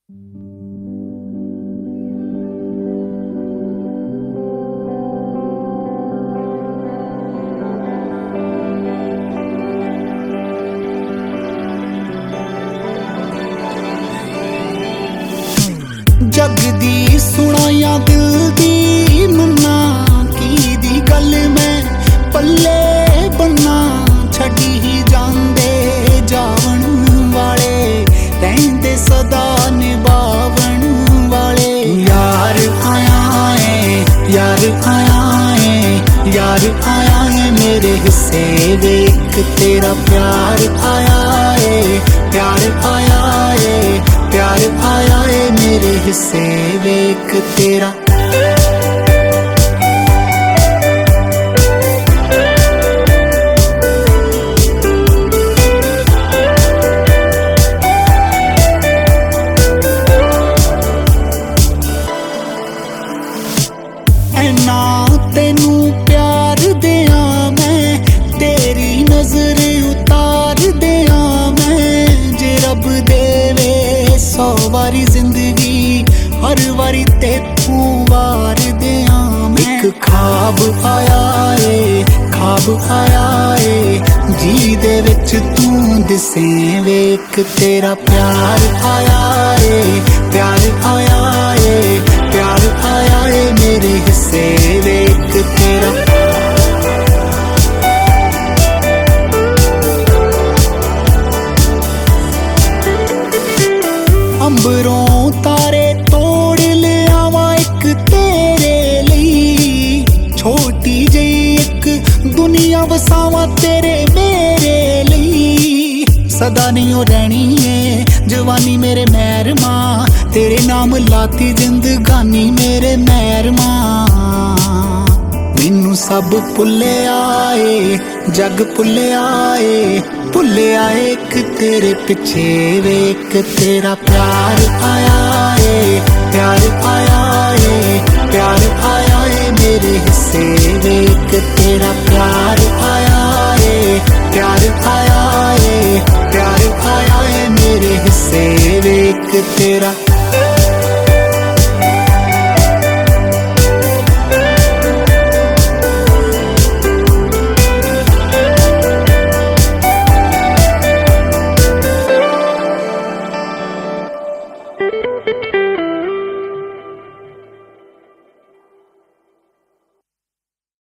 जग दी सुनाया दिल दी मन्ना की दी गल मैं पल्ले बन्ना छड़ी ही जांदे जावन वाले रहंदे सदा निभावन वाले। यार आया है यार आया है यार आया है मेरे हिस्से वेख तेरा प्यार आया है प्यार आया है प्यार आया है मेरे हिस्से वेख तेरा। ऐना तेनू प्यार दिया मैं तेरी नजर उतार दिया मैं जे रब देवे 100 वारी जिंदगी हर वारी तेतू वार दिया मैं। एक खाब आया है जी दे विच तू दिसे वेख तेरा प्यार आया है प्यार आया है प्यार आया है मेरे हिस्से वेख तेरा। अंबरों तारे तोड़ ले आवा एक तेरे लिए छोटी जी एक दुनिया वसावा तेरे मेरे लिए। सदा नहीं हो रहनी है जवानी मेरे महरमा तेरे नाम लाती जिंदगानी मेरे महरमा। मैनू सब भुल्ले आए जग भुल्ले आए एक तेरे पिछे वेख तेरा प्यार आया है प्यार आया है प्यार आया है मेरे हिस्से वेख तेरा प्यार